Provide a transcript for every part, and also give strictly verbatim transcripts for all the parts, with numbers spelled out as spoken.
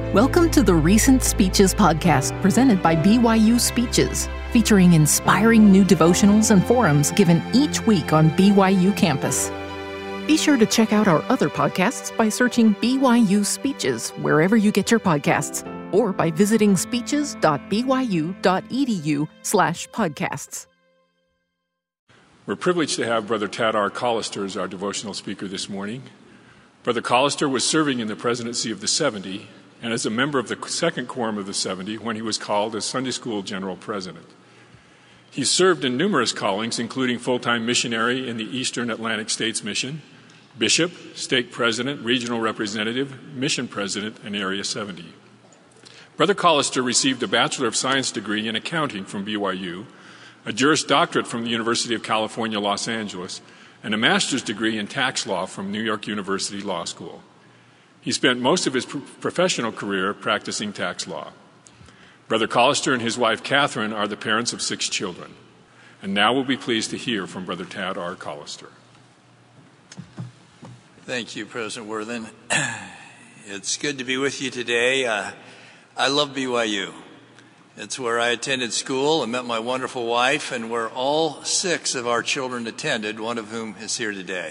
Welcome to the Recent Speeches podcast presented by B Y U Speeches, featuring inspiring new devotionals and forums given each week on B Y U campus. Be sure to check out our other podcasts by searching B Y U Speeches wherever you get your podcasts, or by visiting speeches.byu.edu slash podcasts. We're privileged to have Brother Tad R. Collister as our devotional speaker this morning. Brother Collister was serving in the presidency of the seventy and as a member of the second quorum of the seventy when he was called as Sunday School General President. He served in numerous callings, including full-time missionary in the Eastern Atlantic States Mission, bishop, stake president, regional representative, mission president, and Area seventy. Brother Collister received a Bachelor of Science degree in accounting from B Y U, a Juris Doctorate from the University of California, Los Angeles, and a master's degree in tax law from New York University Law School. He spent most of his pro- professional career practicing tax law. Brother Collister and his wife Catherine are the parents of six children. And now we'll be pleased to hear from Brother Tad R. Collister. Thank you, President Worthen. It's good to be with you today. Uh, I love B Y U. It's where I attended school and met my wonderful wife, and where all six of our children attended, one of whom is here today.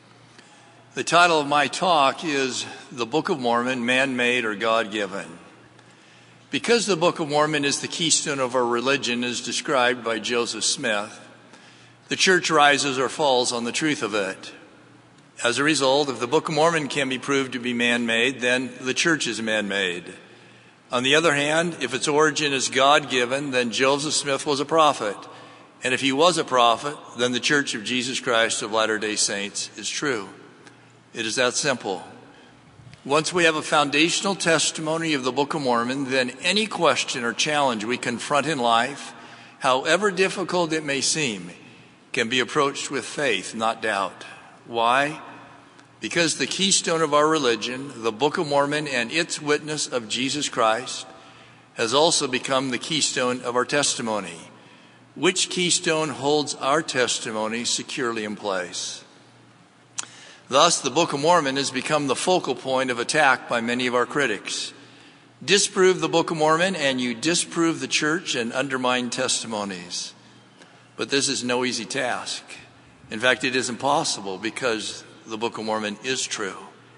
The title of my talk is The Book of Mormon, Man-Made or God-Given. Because the Book of Mormon is the keystone of our religion, as described by Joseph Smith, the church rises or falls on the truth of it. As a result, if the Book of Mormon can be proved to be man-made, then the church is man-made. On the other hand, if its origin is God-given, then Joseph Smith was a prophet. And if he was a prophet, then the Church of Jesus Christ of Latter-day Saints is true. It is that simple. Once we have a foundational testimony of the Book of Mormon, then any question or challenge we confront in life, however difficult it may seem, can be approached with faith, not doubt. Why? Because the keystone of our religion, the Book of Mormon and its witness of Jesus Christ, has also become the keystone of our testimony. Which keystone holds our testimony securely in place? Thus, the Book of Mormon has become the focal point of attack by many of our critics. Disprove the Book of Mormon and you disprove the church and undermine testimonies. But this is no easy task. In fact, it is impossible because the Book of Mormon is true.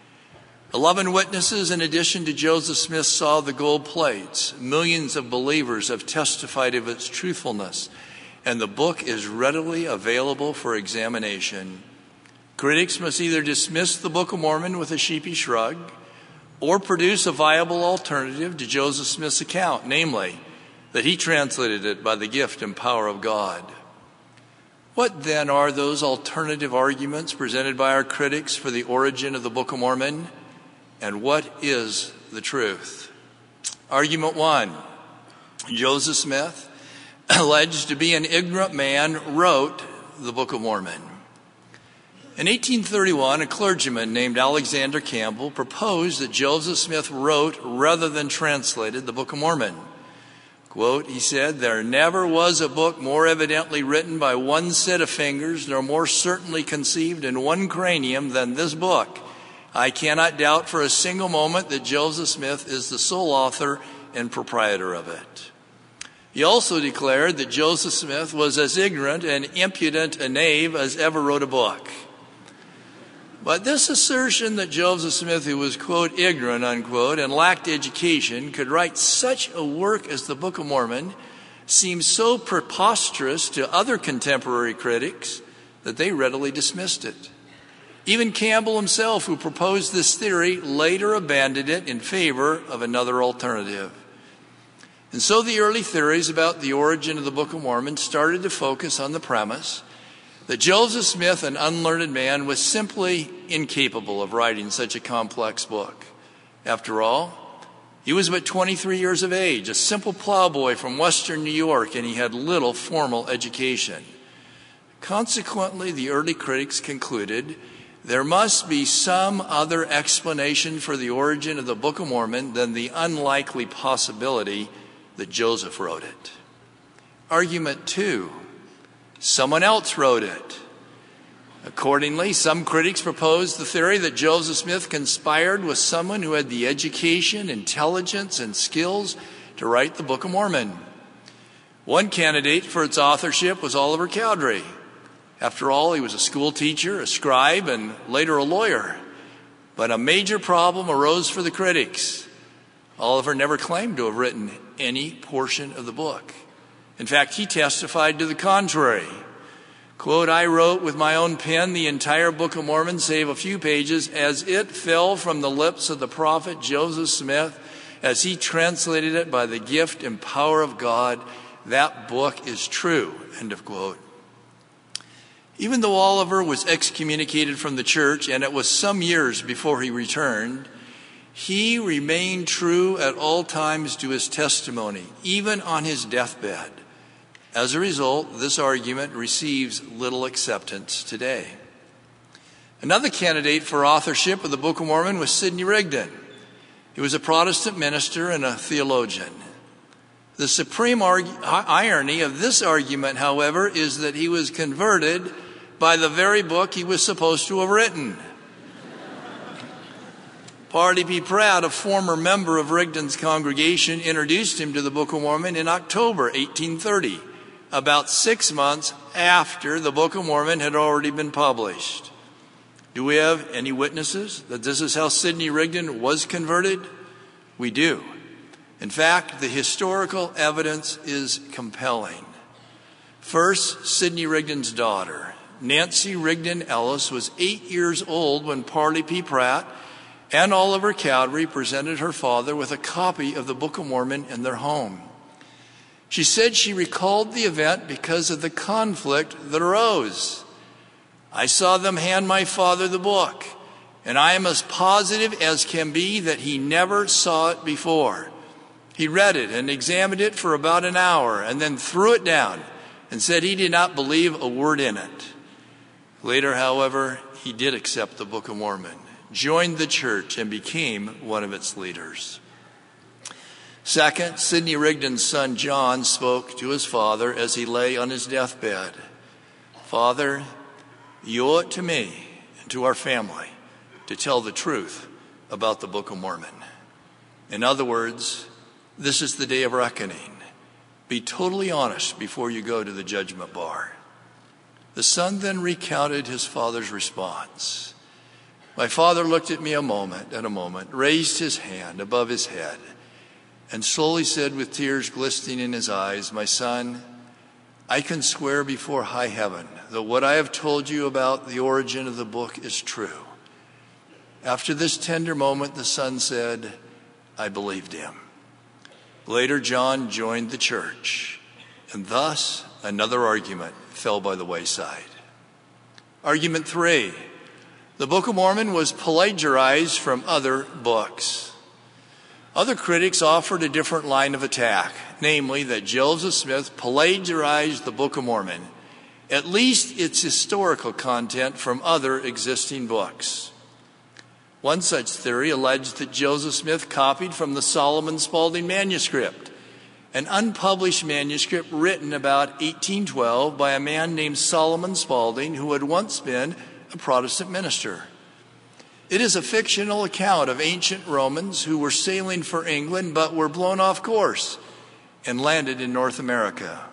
Eleven witnesses, in addition to Joseph Smith, saw the gold plates. Millions of believers have testified of its truthfulness, and the book is readily available for examination. Critics must either dismiss the Book of Mormon with a sheepish shrug or produce a viable alternative to Joseph Smith's account, namely, that he translated it by the gift and power of God. What then are those alternative arguments presented by our critics for the origin of the Book of Mormon? And what is the truth? Argument one, Joseph Smith, alleged to be an ignorant man, wrote the Book of Mormon. In eighteen thirty-one, a clergyman named Alexander Campbell proposed that Joseph Smith wrote rather than translated the Book of Mormon. Quote, he said, "There never was a book more evidently written by one set of fingers, nor more certainly conceived in one cranium than this book. I cannot doubt for a single moment that Joseph Smith is the sole author and proprietor of it." He also declared that Joseph Smith was as ignorant and impudent a knave as ever wrote a book. But this assertion that Joseph Smith, who was, quote, ignorant, unquote, and lacked education, could write such a work as the Book of Mormon seems so preposterous to other contemporary critics that they readily dismissed it. Even Campbell himself, who proposed this theory, later abandoned it in favor of another alternative. And so the early theories about the origin of the Book of Mormon started to focus on the premise that Joseph Smith, an unlearned man, was simply incapable of writing such a complex book. After all, he was but twenty-three years of age, a simple plowboy from western New York, and he had little formal education. Consequently, the early critics concluded there must be some other explanation for the origin of the Book of Mormon than the unlikely possibility that Joseph wrote it. Argument two, someone else wrote it. Accordingly, some critics proposed the theory that Joseph Smith conspired with someone who had the education, intelligence, and skills to write the Book of Mormon. One candidate for its authorship was Oliver Cowdery. After all, he was a school teacher, a scribe, and later a lawyer. But a major problem arose for the critics. Oliver never claimed to have written any portion of the book. In fact, he testified to the contrary. Quote, "I wrote with my own pen the entire Book of Mormon, save a few pages, as it fell from the lips of the prophet Joseph Smith, as he translated it by the gift and power of God. That book is true." End of quote. Even though Oliver was excommunicated from the church, and it was some years before he returned, he remained true at all times to his testimony, even on his deathbed. As a result, this argument receives little acceptance today. Another candidate for authorship of the Book of Mormon was Sidney Rigdon. He was a Protestant minister and a theologian. The supreme argu- irony of this argument, however, is that he was converted by the very book he was supposed to have written. Parley P. Pratt, a former member of Rigdon's congregation, introduced him to the Book of Mormon in October eighteen thirty, about six months after the Book of Mormon had already been published. Do we have any witnesses that this is how Sidney Rigdon was converted? We do. In fact, the historical evidence is compelling. First, Sidney Rigdon's daughter, Nancy Rigdon Ellis, was eight years old when Parley P. Pratt and Oliver Cowdery presented her father with a copy of the Book of Mormon in their home. She said she recalled the event because of the conflict that arose. "I saw them hand my father the book, and I am as positive as can be that he never saw it before. He read it and examined it for about an hour and then threw it down and said he did not believe a word in it. Later, however, he did accept the Book of Mormon, joined the church, and became one of its leaders." Second, Sidney Rigdon's son John spoke to his father as he lay on his deathbed. "Father, you owe it to me and to our family to tell the truth about the Book of Mormon. In other words, this is the day of reckoning. Be totally honest before you go to the judgment bar." The son then recounted his father's response. "My father looked at me a moment, at a moment, raised his hand above his head, and slowly said with tears glistening in his eyes, 'My son, I can swear before high heaven that what I have told you about the origin of the book is true.' After this tender moment, the son said, 'I believed him.' Later, John joined the church, and thus another argument fell by the wayside. Argument three, the Book of Mormon was plagiarized from other books. Other critics offered a different line of attack, namely that Joseph Smith plagiarized the Book of Mormon, at least its historical content, from other existing books. One such theory alleged that Joseph Smith copied from the Solomon Spaulding manuscript, an unpublished manuscript written about eighteen twelve by a man named Solomon Spaulding, who had once been a Protestant minister. It is a fictional account of ancient Romans who were sailing for England but were blown off course and landed in North America.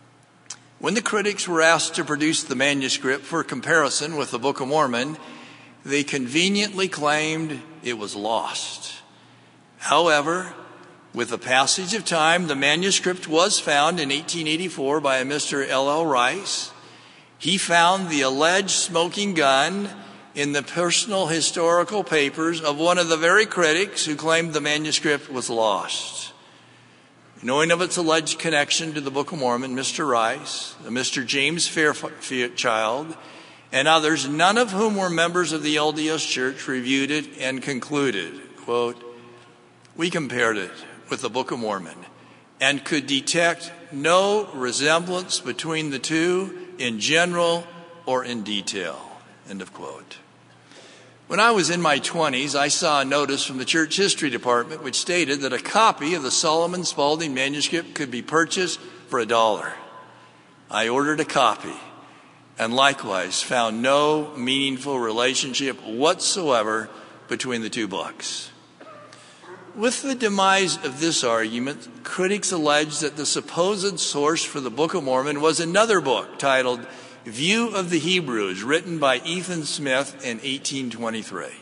When the critics were asked to produce the manuscript for comparison with the Book of Mormon, they conveniently claimed it was lost. However, with the passage of time, the manuscript was found in eighteen eighty-four by a Mister L L Rice. He found the alleged smoking gun in the personal historical papers of one of the very critics who claimed the manuscript was lost. Knowing of its alleged connection to the Book of Mormon, Mister Rice, Mister James Fairchild, and others, none of whom were members of the L D S Church, reviewed it and concluded, quote, "We compared it with the Book of Mormon and could detect no resemblance between the two in general or in detail," end of quote. When I was in my twenties, I saw a notice from the church history department which stated that a copy of the Solomon Spaulding manuscript could be purchased for a dollar. I ordered a copy, and likewise found no meaningful relationship whatsoever between the two books. With the demise of this argument, critics allege that the supposed source for the Book of Mormon was another book titled View of the Hebrews, written by Ethan Smith in eighteen twenty-three.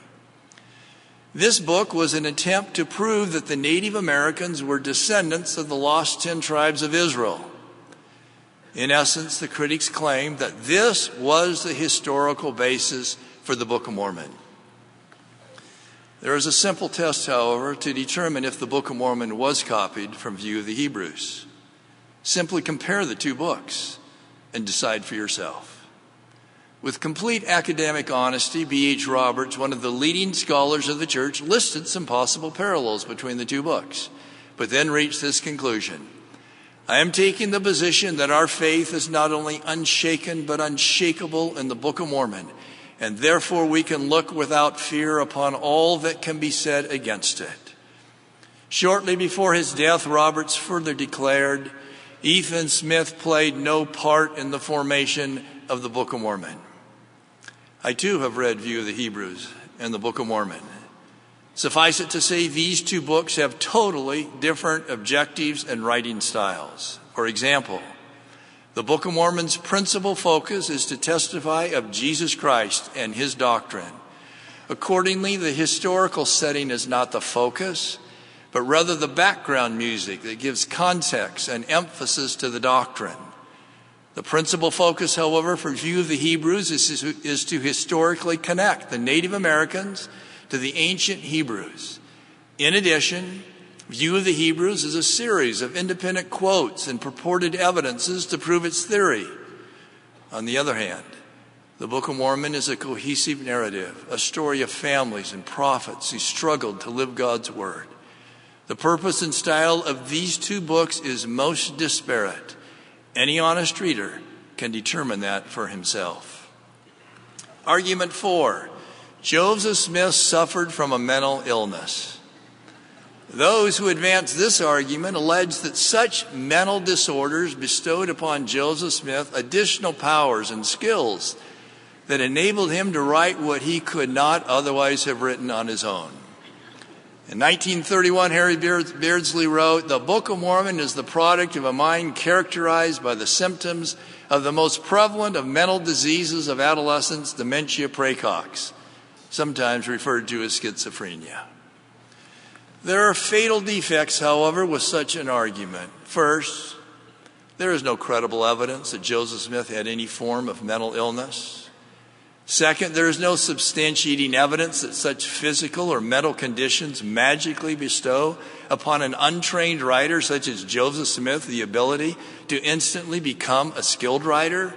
This book was an attempt to prove that the Native Americans were descendants of the lost ten tribes of Israel. In essence, the critics claimed that this was the historical basis for the Book of Mormon. There is a simple test, however, to determine if the Book of Mormon was copied from View of the Hebrews. Simply compare the two books and decide for yourself. With complete academic honesty, B H Roberts, one of the leading scholars of the church, listed some possible parallels between the two books, but then reached this conclusion: I am taking the position that our faith is not only unshaken but unshakable in the Book of Mormon, and therefore we can look without fear upon all that can be said against it. Shortly before his death, Roberts further declared, Ethan Smith played no part in the formation of the Book of Mormon. I too have read View of the Hebrews and the Book of Mormon. Suffice it to say, these two books have totally different objectives and writing styles. For example, the Book of Mormon's principal focus is to testify of Jesus Christ and his doctrine. Accordingly, the historical setting is not the focus, but rather the background music that gives context and emphasis to the doctrine. The principal focus, however, for View of the Hebrews is, is to historically connect the Native Americans to the ancient Hebrews. In addition, View of the Hebrews is a series of independent quotes and purported evidences to prove its theory. On the other hand, the Book of Mormon is a cohesive narrative, a story of families and prophets who struggled to live God's word. The purpose and style of these two books is most disparate. Any honest reader can determine that for himself. Argument four, Joseph Smith suffered from a mental illness. Those who advance this argument allege that such mental disorders bestowed upon Joseph Smith additional powers and skills that enabled him to write what he could not otherwise have written on his own. In nineteen thirty-one, Harry Beardsley wrote, "The Book of Mormon is the product of a mind characterized by the symptoms of the most prevalent of mental diseases of adolescence, dementia praecox, sometimes referred to as schizophrenia." There are fatal defects, however, with such an argument. First, there is no credible evidence that Joseph Smith had any form of mental illness. Second, there is no substantiating evidence that such physical or mental conditions magically bestow upon an untrained writer such as Joseph Smith the ability to instantly become a skilled writer.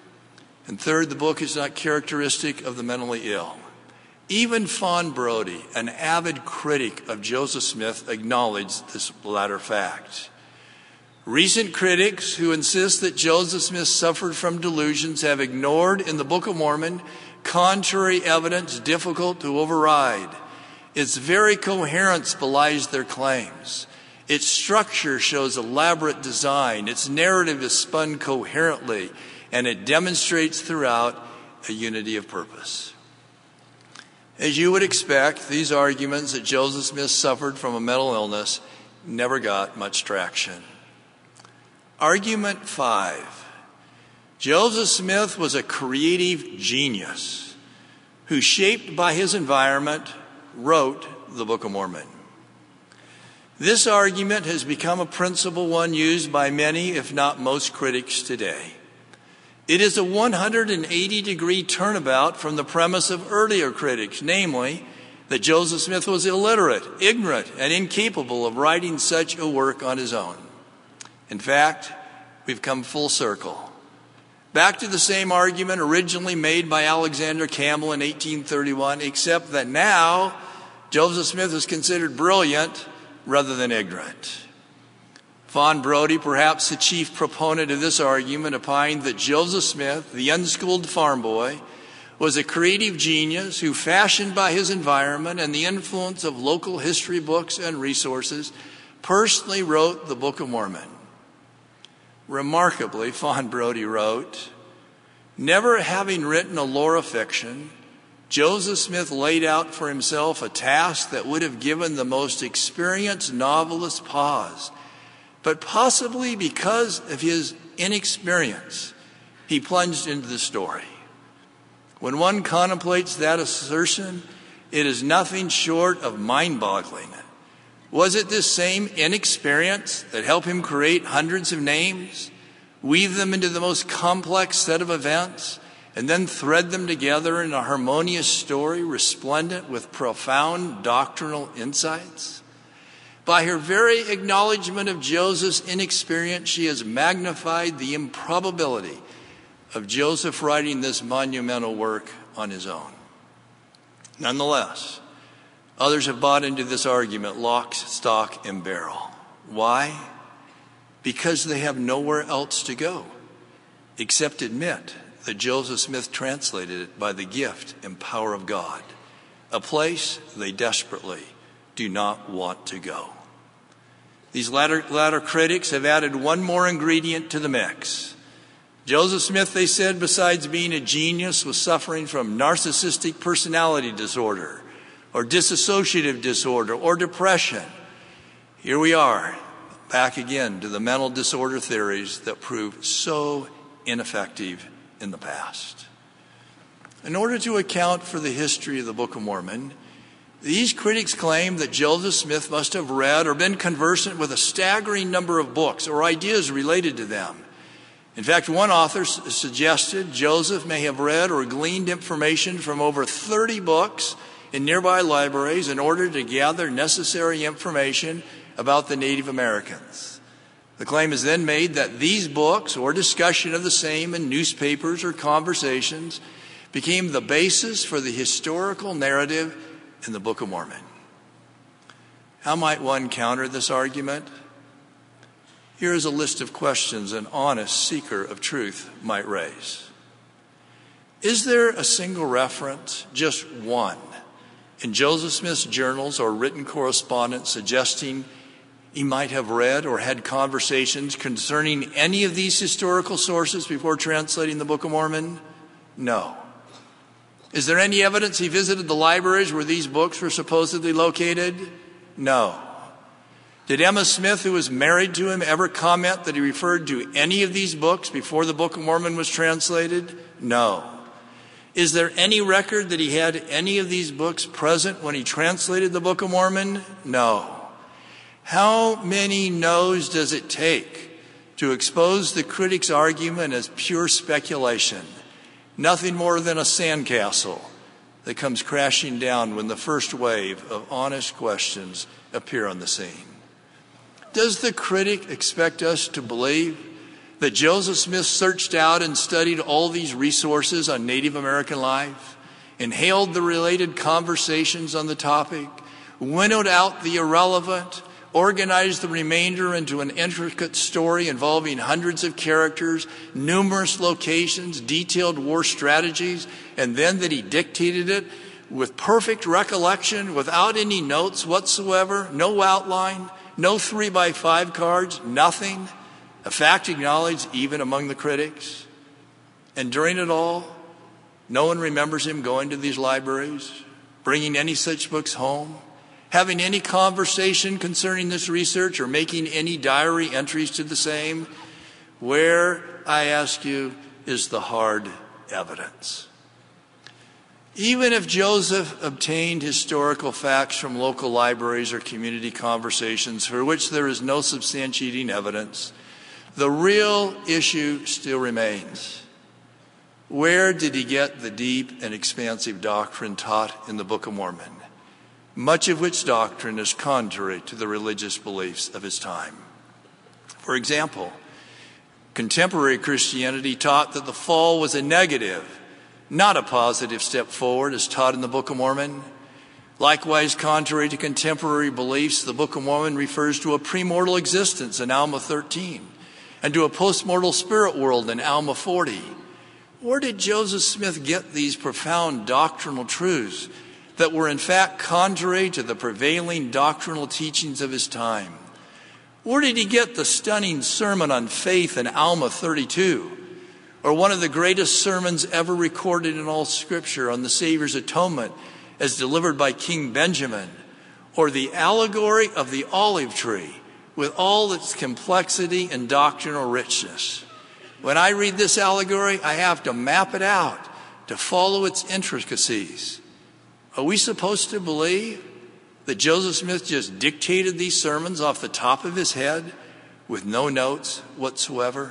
And third, the book is not characteristic of the mentally ill. Even Fawn Brodie, an avid critic of Joseph Smith, acknowledged this latter fact. Recent critics who insist that Joseph Smith suffered from delusions have ignored in the Book of Mormon contrary evidence difficult to override. Its very coherence belies their claims. Its structure shows elaborate design. Its narrative is spun coherently, and it demonstrates throughout a unity of purpose. As you would expect, these arguments that Joseph Smith suffered from a mental illness never got much traction. Argument five. Joseph Smith was a creative genius who, shaped by his environment, wrote the Book of Mormon. This argument has become a principal one used by many, if not most, critics today. It is a one hundred eighty degree turnabout from the premise of earlier critics, namely, that Joseph Smith was illiterate, ignorant, and incapable of writing such a work on his own. In fact, we've come full circle. Back to the same argument originally made by Alexander Campbell in eighteen thirty-one, except that now Joseph Smith is considered brilliant rather than ignorant. Fawn Brodie, perhaps the chief proponent of this argument, opined that Joseph Smith, the unschooled farm boy, was a creative genius who, fashioned by his environment and the influence of local history books and resources, personally wrote the Book of Mormon. Remarkably, Fawn Brodie wrote, Never having written a lore fiction, Joseph Smith laid out for himself a task that would have given the most experienced novelist pause. But possibly because of his inexperience, he plunged into the story. When one contemplates that assertion, it is nothing short of mind-boggling. Was it this same inexperience that helped him create hundreds of names, weave them into the most complex set of events, and then thread them together in a harmonious story resplendent with profound doctrinal insights? By her very acknowledgement of Joseph's inexperience, she has magnified the improbability of Joseph writing this monumental work on his own. Nonetheless, others have bought into this argument lock, stock, and barrel. Why? Because they have nowhere else to go except admit that Joseph Smith translated it by the gift and power of God, a place they desperately do not want to go. These latter, latter critics have added one more ingredient to the mix. Joseph Smith, they said, besides being a genius, was suffering from narcissistic personality disorder or dissociative disorder or depression. Here we are, back again to the mental disorder theories that proved so ineffective in the past. In order to account for the history of the Book of Mormon, these critics claim that Joseph Smith must have read or been conversant with a staggering number of books or ideas related to them. In fact, one author suggested Joseph may have read or gleaned information from over thirty books in nearby libraries in order to gather necessary information about the Native Americans. The claim is then made that these books or discussion of the same in newspapers or conversations became the basis for the historical narrative in the Book of Mormon. How might one counter this argument? Here is a list of questions an honest seeker of truth might raise. Is there a single reference, just one, in Joseph Smith's journals or written correspondence suggesting he might have read or had conversations concerning any of these historical sources before translating the Book of Mormon? No. Is there any evidence he visited the libraries where these books were supposedly located? No. Did Emma Smith, who was married to him, ever comment that he referred to any of these books before the Book of Mormon was translated? No. Is there any record that he had any of these books present when he translated the Book of Mormon? No. How many no's does it take to expose the critic's argument as pure speculation, nothing more than a sandcastle that comes crashing down when the first wave of honest questions appear on the scene? Does the critic expect us to believe that Joseph Smith searched out and studied all these resources on Native American life, inhaled the related conversations on the topic, winnowed out the irrelevant, organized the remainder into an intricate story involving hundreds of characters, numerous locations, detailed war strategies, and then that he dictated it with perfect recollection, without any notes whatsoever, no outline, no three by five cards, nothing, a fact acknowledged even among the critics? And during it all, no one remembers him going to these libraries, bringing any such books home, having any conversation concerning this research, or making any diary entries to the same? Where, I ask you, is the hard evidence? Even if Joseph obtained historical facts from local libraries or community conversations for which there is no substantiating evidence, the real issue still remains. Where did he get the deep and expansive doctrine taught in the Book of Mormon, much of which doctrine is contrary to the religious beliefs of his time? For example, contemporary Christianity taught that the fall was a negative, not a positive step forward as taught in the Book of Mormon. Likewise, contrary to contemporary beliefs, the Book of Mormon refers to a premortal existence in Alma thirteen and to a postmortal spirit world in Alma forty. Where did Joseph Smith get these profound doctrinal truths that were in fact contrary to the prevailing doctrinal teachings of his time? Where did he get the stunning sermon on faith in Alma thirty-two? or one of the greatest sermons ever recorded in all Scripture on the Savior's atonement as delivered by King Benjamin, or the allegory of the olive tree with all its complexity and doctrinal richness. When I read this allegory, I have to map it out to follow its intricacies. Are we supposed to believe that Joseph Smith just dictated these sermons off the top of his head with no notes whatsoever?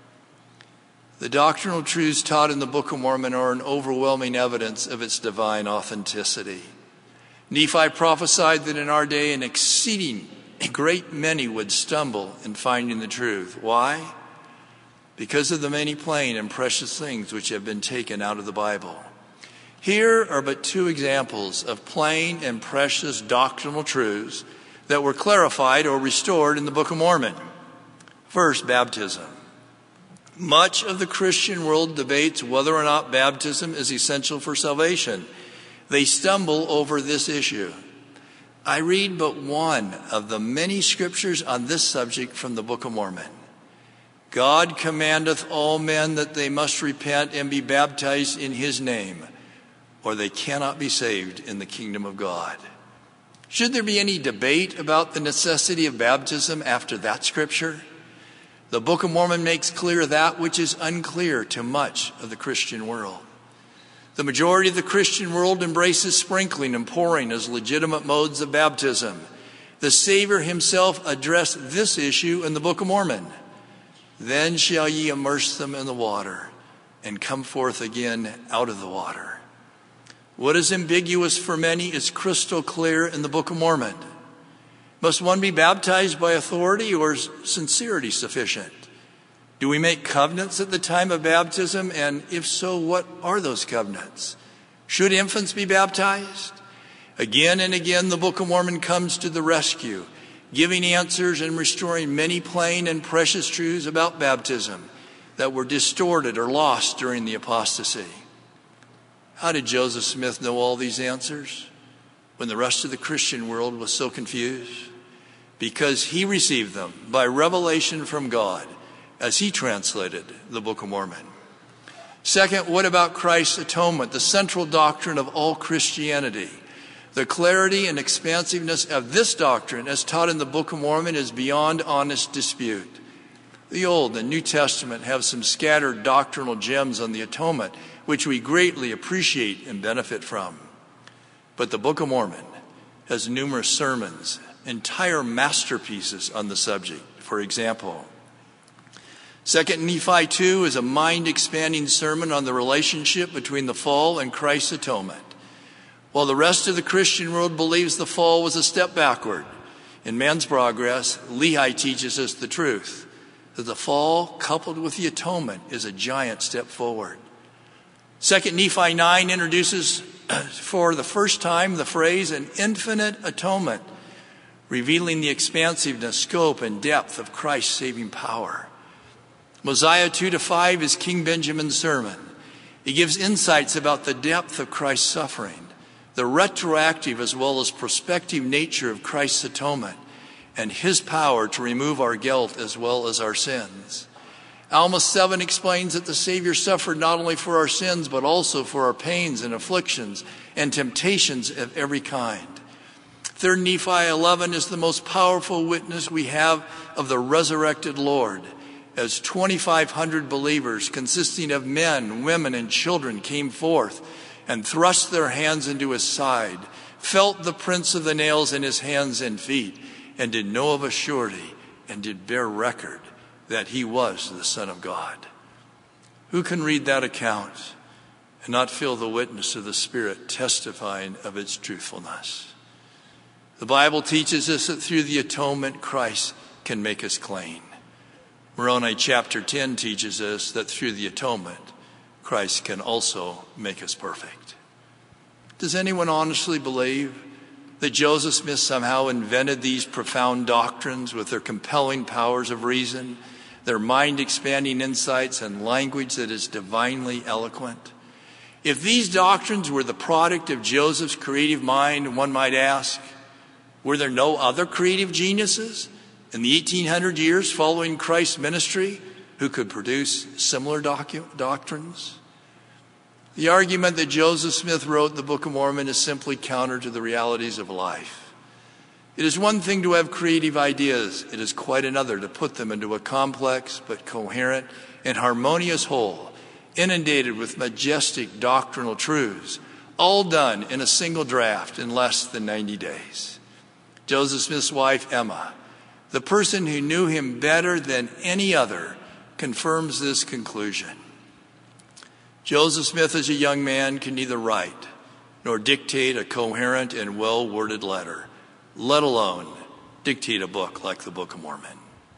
The doctrinal truths taught in the Book of Mormon are an overwhelming evidence of its divine authenticity. Nephi prophesied that in our day an exceeding great many would stumble in finding the truth. Why? Because of the many plain and precious things which have been taken out of the Bible. Here are but two examples of plain and precious doctrinal truths that were clarified or restored in the Book of Mormon. First, baptism. Much of the Christian world debates whether or not baptism is essential for salvation. They stumble over this issue. I read but one of the many scriptures on this subject from the Book of Mormon. God commandeth all men that they must repent and be baptized in his name, or they cannot be saved in the kingdom of God. Should there be any debate about the necessity of baptism after that scripture? The Book of Mormon makes clear that which is unclear to much of the Christian world. The majority of the Christian world embraces sprinkling and pouring as legitimate modes of baptism. The Savior himself addressed this issue in the Book of Mormon. Then shall ye immerse them in the water and come forth again out of the water. What is ambiguous for many is crystal clear in the Book of Mormon. Must one be baptized by authority, or is sincerity sufficient? Do we make covenants at the time of baptism? And if so, what are those covenants? Should infants be baptized? Again and again, the Book of Mormon comes to the rescue, giving answers and restoring many plain and precious truths about baptism that were distorted or lost during the apostasy. How did Joseph Smith know all these answers when the rest of the Christian world was so confused? Because he received them by revelation from God as he translated the Book of Mormon. Second, what about Christ's atonement, the central doctrine of all Christianity? The clarity and expansiveness of this doctrine, as taught in the Book of Mormon, is beyond honest dispute. The Old and New Testament have some scattered doctrinal gems on the atonement, which we greatly appreciate and benefit from. But the Book of Mormon has numerous sermons, entire masterpieces on the subject. For example, Second Nephi two is a mind-expanding sermon on the relationship between the fall and Christ's atonement. While the rest of the Christian world believes the fall was a step backward in man's progress, Lehi teaches us the truth, that the fall coupled with the atonement is a giant step forward. Second Nephi nine introduces for the first time the phrase an infinite atonement, revealing the expansiveness, scope, and depth of Christ's saving power. Mosiah two to five is King Benjamin's sermon. He gives insights about the depth of Christ's suffering, the retroactive as well as prospective nature of Christ's atonement, and his power to remove our guilt as well as our sins. Alma seven explains that the Savior suffered not only for our sins, but also for our pains and afflictions and temptations of every kind. Third Nephi eleven is the most powerful witness we have of the resurrected Lord, as twenty-five hundred believers consisting of men, women, and children came forth and thrust their hands into his side, felt the prints of the nails in his hands and feet, and did know of a surety and did bear record that he was the Son of God. Who can read that account and not feel the witness of the Spirit testifying of its truthfulness? The Bible teaches us that through the atonement, Christ can make us clean. Moroni chapter ten teaches us that through the atonement, Christ can also make us perfect. Does anyone honestly believe that Joseph Smith somehow invented these profound doctrines with their compelling powers of reason, their mind-expanding insights, and language that is divinely eloquent? If these doctrines were the product of Joseph's creative mind, one might ask, were there no other creative geniuses in the eighteen hundred years following Christ's ministry who could produce similar docu- doctrines? The argument that Joseph Smith wrote the Book of Mormon is simply counter to the realities of life. It is one thing to have creative ideas. It is quite another to put them into a complex but coherent and harmonious whole, inundated with majestic doctrinal truths, all done in a single draft in less than ninety days. Joseph Smith's wife, Emma, the person who knew him better than any other, confirms this conclusion. Joseph Smith, as a young man, can neither write nor dictate a coherent and well-worded letter, let alone dictate a book like the Book of Mormon.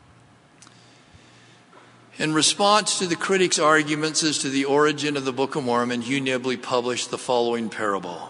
In response to the critics' arguments as to the origin of the Book of Mormon, Hugh Nibley published the following parable.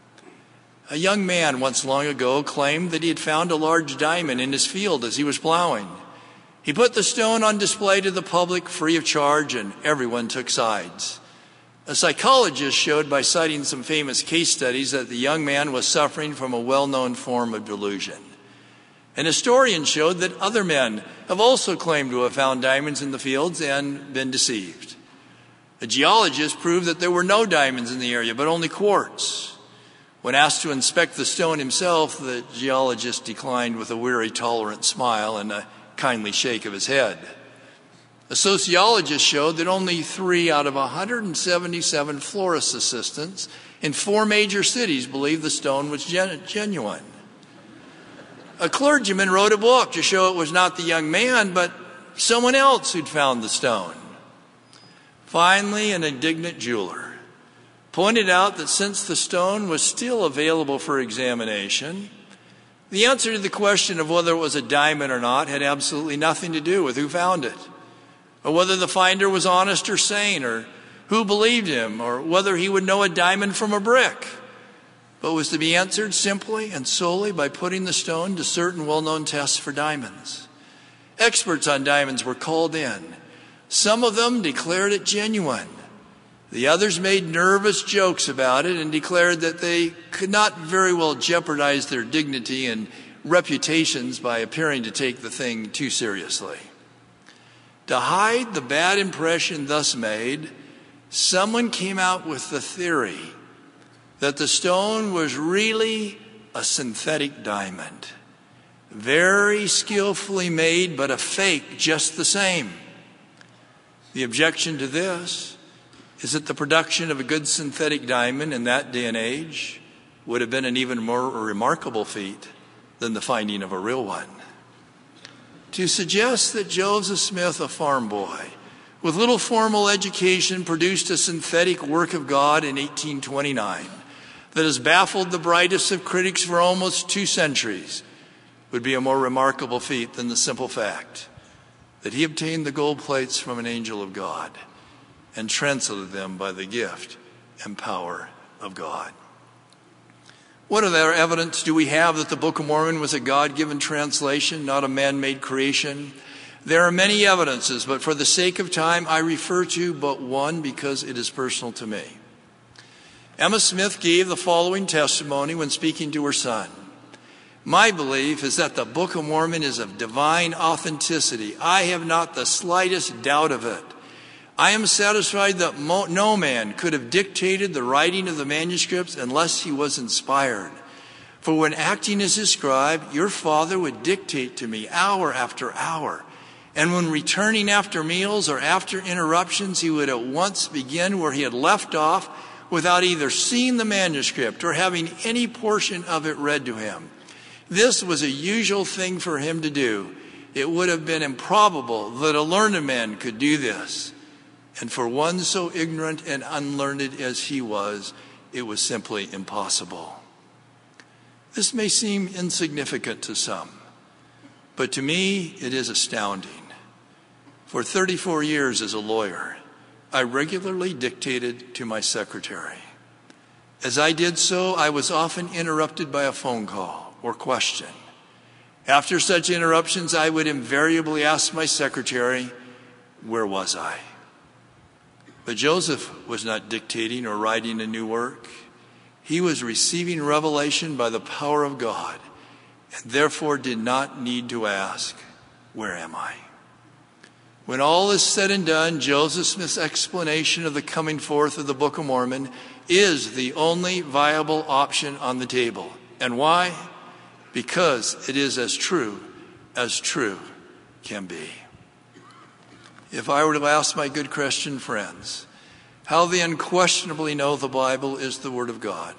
A young man once long ago claimed that he had found a large diamond in his field as he was plowing. He put the stone on display to the public free of charge, and everyone took sides. A psychologist showed by citing some famous case studies that the young man was suffering from a well-known form of delusion. An historian showed that other men have also claimed to have found diamonds in the fields and been deceived. A geologist proved that there were no diamonds in the area, but only quartz. When asked to inspect the stone himself, the geologist declined with a weary, tolerant smile and a kindly shake of his head. A sociologist showed that only three out of one hundred seventy-seven florist assistants in four major cities believed the stone was gen- genuine. A clergyman wrote a book to show it was not the young man, but someone else who'd found the stone. Finally, an indignant jeweler pointed out that since the stone was still available for examination, the answer to the question of whether it was a diamond or not had absolutely nothing to do with who found it, or whether the finder was honest or sane, or who believed him, or whether he would know a diamond from a brick, but was to be answered simply and solely by putting the stone to certain well-known tests for diamonds. Experts on diamonds were called in. Some of them declared it genuine. The others made nervous jokes about it and declared that they could not very well jeopardize their dignity and reputations by appearing to take the thing too seriously. To hide the bad impression thus made, someone came out with the theory that the stone was really a synthetic diamond, very skillfully made, but a fake just the same. The objection to this is that the production of a good synthetic diamond in that day and age would have been an even more remarkable feat than the finding of a real one. To suggest that Joseph Smith, a farm boy with little formal education, produced a synthetic work of God in eighteen twenty-nine that has baffled the brightest of critics for almost two centuries would be a more remarkable feat than the simple fact that he obtained the gold plates from an angel of God and translated them by the gift and power of God. What other evidence do we have that the Book of Mormon was a God-given translation, not a man-made creation? There are many evidences, but for the sake of time, I refer to but one because it is personal to me. Emma Smith gave the following testimony when speaking to her son. My belief is that the Book of Mormon is of divine authenticity. I have not the slightest doubt of it. I am satisfied that mo- no man could have dictated the writing of the manuscripts unless he was inspired. For when acting as his scribe, your father would dictate to me hour after hour. And when returning after meals or after interruptions, he would at once begin where he had left off without either seeing the manuscript or having any portion of it read to him. This was a usual thing for him to do. It would have been improbable that a learned man could do this. And for one so ignorant and unlearned as he was, it was simply impossible. This may seem insignificant to some, but to me it is astounding. For thirty-four years as a lawyer, I regularly dictated to my secretary. As I did so, I was often interrupted by a phone call or question. After such interruptions, I would invariably ask my secretary, where was I? But Joseph was not dictating or writing a new work. He was receiving revelation by the power of God, and therefore did not need to ask, where am I? When all is said and done, Joseph Smith's explanation of the coming forth of the Book of Mormon is the only viable option on the table. And why? Because it is as true as true can be. If I were to ask my good Christian friends how they unquestionably know the Bible is the Word of God,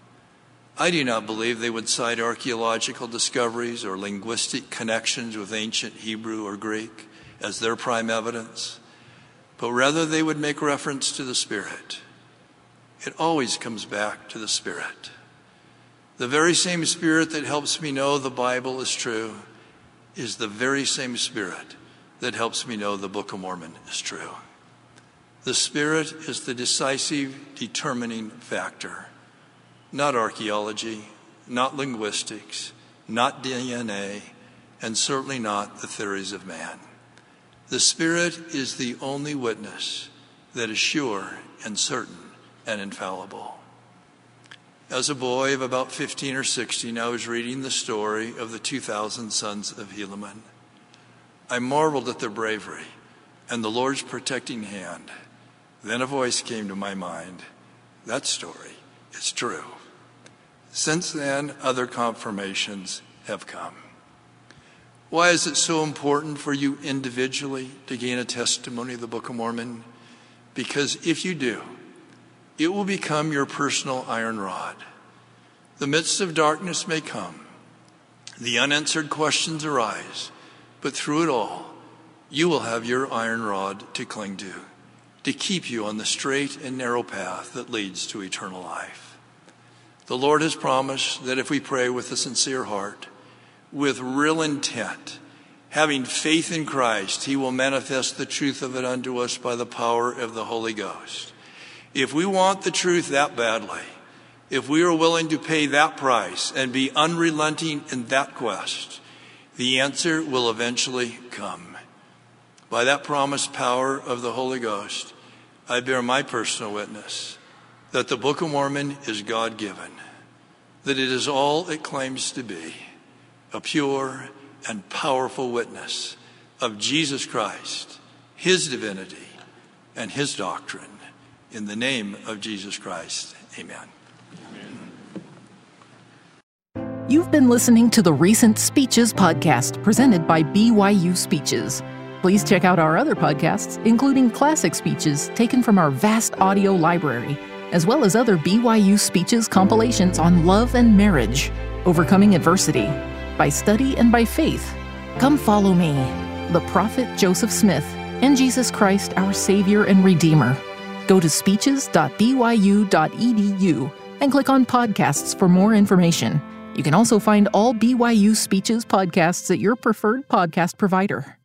I do not believe they would cite archaeological discoveries or linguistic connections with ancient Hebrew or Greek as their prime evidence, but rather they would make reference to the Spirit. It always comes back to the Spirit. The very same Spirit that helps me know the Bible is true is the very same Spirit that helps me know the Book of Mormon is true. The Spirit is the decisive, determining factor. Not archaeology, not linguistics, not D N A, and certainly not the theories of man. The Spirit is the only witness that is sure and certain and infallible. As a boy of about fifteen or sixteen, I was reading the story of the two thousand sons of Helaman. I marveled at their bravery and the Lord's protecting hand. Then a voice came to my mind. That story is true. Since then, other confirmations have come. Why is it so important for you individually to gain a testimony of the Book of Mormon? Because if you do, it will become your personal iron rod. The midst of darkness may come. The unanswered questions arise. But through it all, you will have your iron rod to cling to, to keep you on the straight and narrow path that leads to eternal life. The Lord has promised that if we pray with a sincere heart, with real intent, having faith in Christ, he will manifest the truth of it unto us by the power of the Holy Ghost. If we want the truth that badly, if we are willing to pay that price and be unrelenting in that quest, the answer will eventually come. By that promised power of the Holy Ghost, I bear my personal witness that the Book of Mormon is God-given, that it is all it claims to be, a pure and powerful witness of Jesus Christ, his divinity, and his doctrine. In the name of Jesus Christ, amen. You've been listening to the Recent Speeches podcast presented by B Y U Speeches. Please check out our other podcasts, including classic speeches taken from our vast audio library, as well as other B Y U Speeches compilations on love and marriage, overcoming adversity, by study and by faith. Come follow me, the prophet Joseph Smith, and Jesus Christ, our Savior and Redeemer. Go to speeches dot b y u dot e d u and click on podcasts for more information. You can also find all B Y U Speeches podcasts at your preferred podcast provider.